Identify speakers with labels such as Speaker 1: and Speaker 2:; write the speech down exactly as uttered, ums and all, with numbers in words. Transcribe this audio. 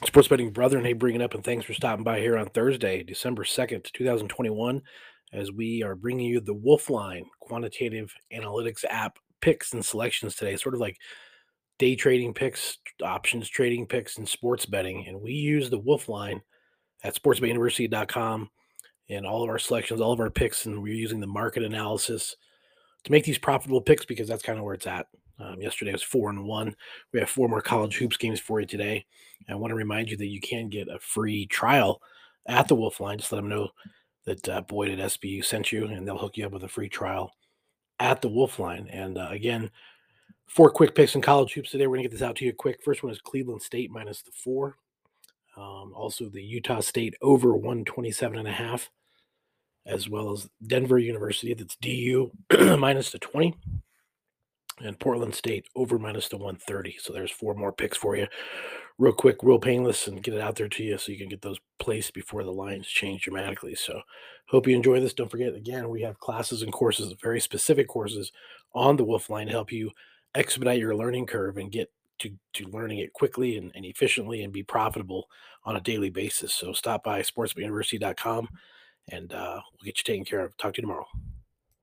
Speaker 1: Sports Betting Brethren, hey, bringing up, and thanks for stopping by here on Thursday, December second, twenty twenty-one, as we are bringing you the Wolfline quantitative analytics app picks and selections today, sort of like day trading picks, options trading picks, and sports betting. And we use the Wolfline at sports bet university dot com in all of our selections, all of our picks, and we're using the market analysis to make these profitable picks because that's kind of where it's at. Um, yesterday was four and one. We have four more college hoops games for you today. And I want to remind you that you can get a free trial at the Wolf Line. Just let them know that uh, Boyd at S B U sent you, and they'll hook you up with a free trial at the Wolf Line. And uh, again, four quick picks in college hoops today. We're going to get this out to you quick. First one is Cleveland State minus the four. Um, also, the Utah State over one twenty-seven and a half, as well as Denver University. That's D U minus the twenty. And Portland State over minus the one thirty. So there's four more picks for you. Real quick, real painless, and get it out there to you so you can get those placed before the lines change dramatically. So hope you enjoy this. Don't forget, again, we have classes and courses, very specific courses on the Wolf Line to help you expedite your learning curve and get to, to learning it quickly and, and efficiently and be profitable on a daily basis. So stop by sports bet university dot com and uh, we'll get you taken care of. Talk to you tomorrow.